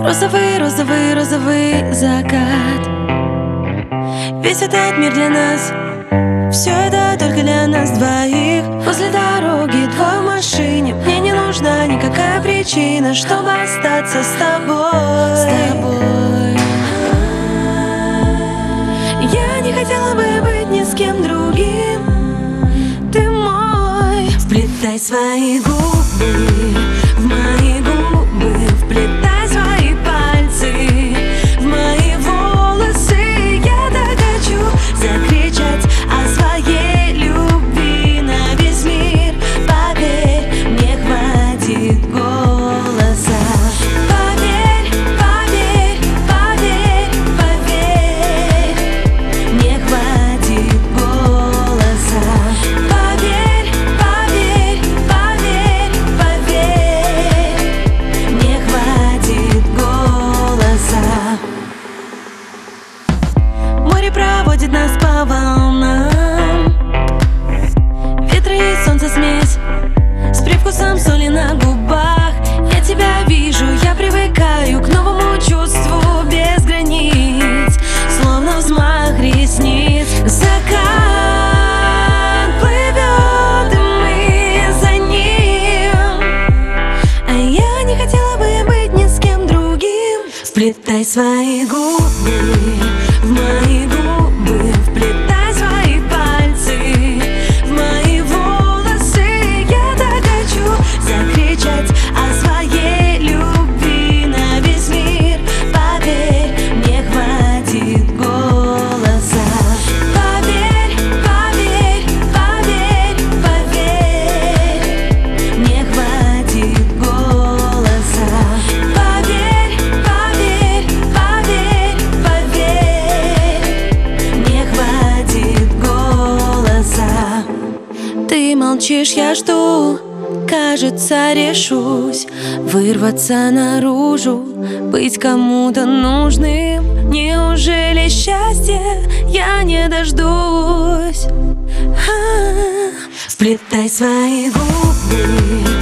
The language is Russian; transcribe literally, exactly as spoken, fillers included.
Розовый, розовый, розовый закат. Весь этот мир для нас, все это только для нас двоих. Возле дороги двое в машине. Мне не нужна никакая причина, чтобы остаться с тобой, с тобой. Я не хотела бы быть ни с кем другим. Ты мой. Вплетай свои губы в мои губы, вплетай свои пальцы в мои волосы. Я так хочу закричать о своей любви на весь мир. Поверь, мне хватит голоса. Поверь, поверь, поверь, поверь, мне хватит голоса. Поверь, поверь, поверь, поверь, мне хватит голоса. Море проводит нас по волнам, ветры и солнце смесь с привкусом соли на губах. Я тебя вижу, я привыкаю к новому чувству без границ, словно взмах ресниц. Закат плывет, и мы за ним, а я не хотела бы быть ни с кем другим. Вплетай свои губы в мои губы, вплетай свои пальцы в мои волосы. Я так хочу закричать о своей любви на весь мир. Поверь, мне хватит голоса. Поверь, поверь, поверь, поверь, мне хватит голоса. Поверь, поверь, поверь, поверь, мне хватит голоса. Ты молчишь, я жду, кажется, решусь вырваться наружу, быть кому-то нужным. Неужели счастья я не дождусь? А-а-а. Вплетай свои губы